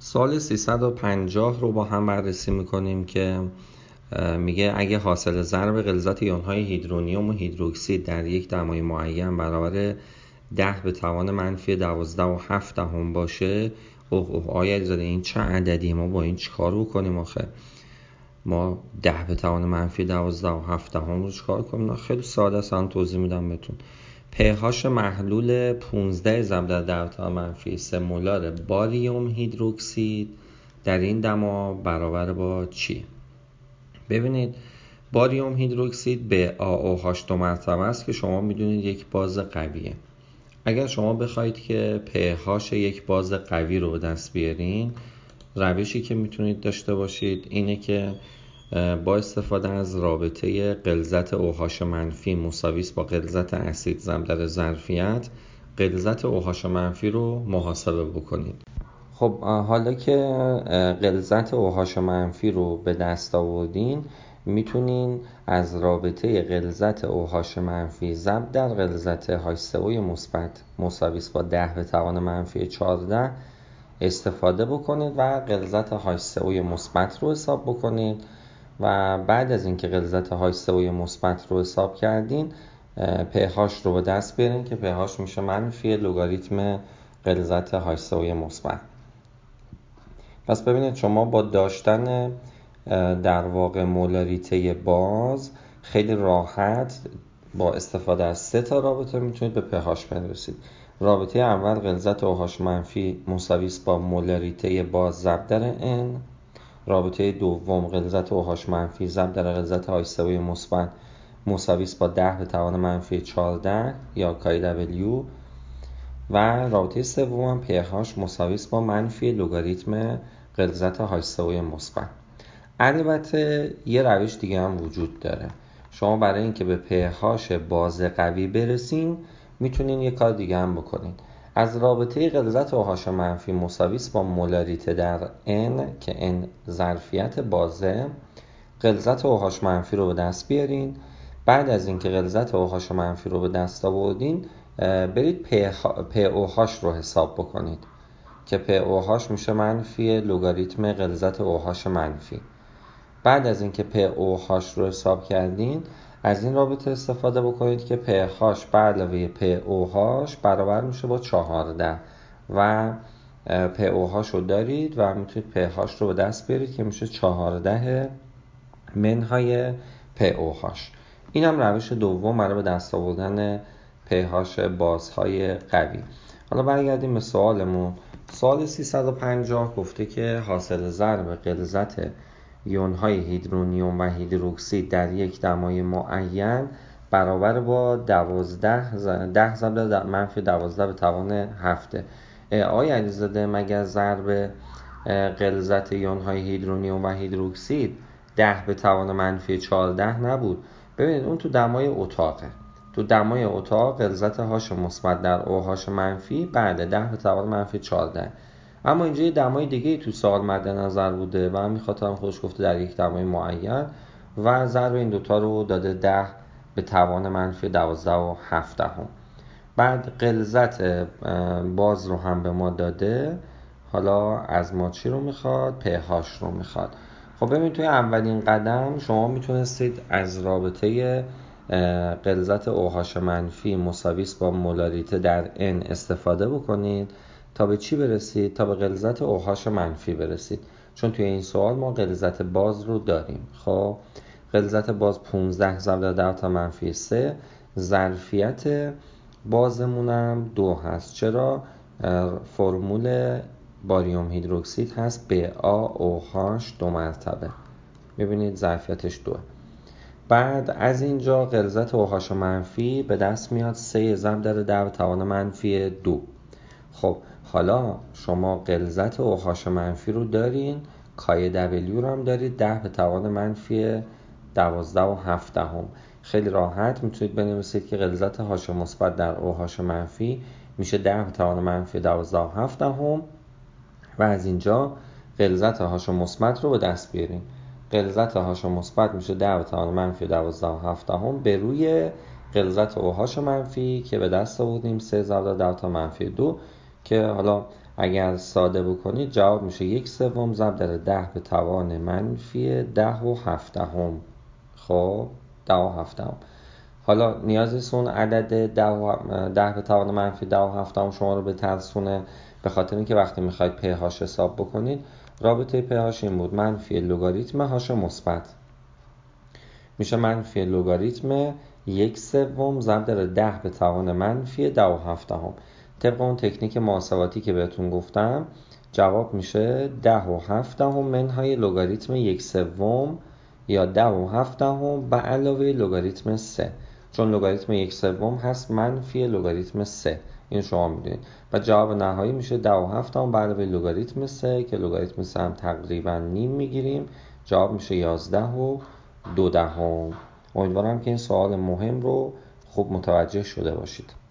سوال 350 رو با هم بررسی میکنیم که میگه اگه حاصل ضرب غلظت ایون‌های هیدرونیوم و هیدروکسید در یک دمای معین برابر 10 به توان منفی 12.7 باشه. آیا علیزاده این چه عددی؟ ما با این چیکار بکنیم آخه؟ ما 10 به توان منفی 12.7 رو چیکار کنیم؟ خیلی ساده است، من توضیح میدم بهتون. pH محلول 15 ضرب در 10 به توان منفی 3 مولار باریوم هیدروکسید در این دما برابر با چی؟ ببینید باریوم هیدروکسید به AOH 2 مرتبه است که شما میدونید یک باز قویه. اگر شما بخواید که pH یک باز قوی رو دست بیارین، روشی که میتونید داشته باشید اینه که با استفاده از رابطه غلظت OH منفی مساوی است با غلظت اسید ضرب در ظرفیت، غلظت OH منفی رو محاسبه بکنید. خب حالا که غلظت OH منفی رو به دست آوردین، میتونین از رابطه غلظت OH منفی ضرب در غلظت H3O مثبت مساوی است با 10 به توان منفی 14 استفاده بکنید و غلظت H3O مثبت رو حساب بکنید و بعد از اینکه غلظت H3O مثبت رو حساب کردین pH رو به دست بیارین که pH میشه منفی لگاریتم غلظت H3O مثبت. پس ببینید شما با داشتن در واقع مولاریته باز خیلی راحت با استفاده از 3 تا رابطه میتونید به pH برسید. رابطه اول غلظت OH منفی مساوی است با مولاریته باز ضرب در N. رابطه دوم غلظت OH منفی ضرب در غلظت H3O مثبت مساوی است با 10 به توان منفی 14 یا KW. و رابطه سوم pH مساوی است با منفی لگاریتم غلظت H3O مثبت. البته یه روش دیگه هم وجود داره. شما برای اینکه به pH باز قوی برسین میتونین یه کار دیگه هم بکنین. از رابطه غلظت OH منفی مساوی است با مولاریته در N که N ظرفیت بازه، غلظت OH منفی رو به دست بیارین. بعد از اینکه غلظت OH منفی رو به دست آوردین برید pOH رو حساب بکنید که pOH میشه منفی لگاریتم غلظت OH منفی. بعد از اینکه pOH رو حساب کردین از این رابطه استفاده بکنید که pH به علاوه pOH برابر میشه با 14 و pOH رو دارید و میتونید pH رو به دست بیارید که میشه 14 منهای pOH. این هم روش دوم برای به دست آوردن pH بازهای قوی. حالا برگردیم به سوالمون. سوال 350 گفته که حاصل ضرب غلظت ایون‌های هیدرونیوم و هیدروکسید در یک دمای معین برابر با 10 ضرب در منفی 12 به توان 7. آیا علیزاده مگر ضرب غلظت ایون‌های هیدرونیوم و هیدروکسید 10 به توان منفی 14 نبود؟ ببینید اون تو دمای اتاقه. تو دمای اتاق غلظت H مثبت در OH منفی بعد 10 به توان منفی 14. اما اینجا یه دمای دیگه تو سوال مد نظر بوده و همین خاطر هم خودش گفته در یک دمای معین و ضرب این دوتا رو داده 10 به توان منفی 12.7. بعد غلظت باز رو هم به ما داده. حالا از ما چی رو میخواد؟ pH رو میخواد. خب ببین توی اولین قدم شما میتونستید از رابطه غلظت OH منفی مساوی است با مولاریته در N استفاده بکنید تا به چی برسید؟ تا به غلظت OH منفی برسید، چون توی این سوال ما غلظت باز رو داریم. خب غلظت باز 15 ضرب در 10 تا منفی 3، ظرفیت بازمونم 2 هست. چرا؟ فرمول باریوم هیدروکسید هست BaOH 2 مرتبه. میبینید ظرفیتش 2. بعد از اینجا غلظت OH منفی به دست میاد 3 ضرب در 10 به توان منفی 2. خب حالا شما غلظت OH منفی رو دارین، KW رو هم دارید 10 به توان منفی 12.7. خیلی راحت میتونید بنویسید که غلظت H مثبت در OH منفی میشه 10 به توان منفی 12.7 و از اینجا غلظت H مثبت رو به دست بیاریم. غلظت H مثبت میشه 10 به توان منفی 12.7 به روی غلظت OH منفی که به دست آوردیم 3 ضرب در 10 تا منفی 2 که حالا اگر ساده بکنید جواب میشه 1/3 ضرب در 10 به توان منفی 10/7. خب 10/7. حالا نیازی است اون عدد 10 به توان منفی 10/7 شما رو به ترسونه، به خاطر اینکه وقتی میخواید pH حساب بکنید رابطه pH این بود، منفی لگاریتم هاش مثبت میشه منفی لگاریتم 1/3 ضرب در 10 به توان منفی 10/7. طبق اون تکنیک محاسباتی که بهتون گفتم جواب میشه 10/7 منهای لگاریتم 1/3 یا 10/7 به علاوه لگاریتم 3، چون لگاریتم 1/3 هست منفی لگاریتم 3. این شما میدونید و جواب نهایی میشه 10/7 به علاوه لگاریتم 3 که لگاریتم 3 هم تقریبا نیم میگیریم، جواب میشه 11/2. امیدوارم که این سوال مهم رو خوب متوجه شده باشید.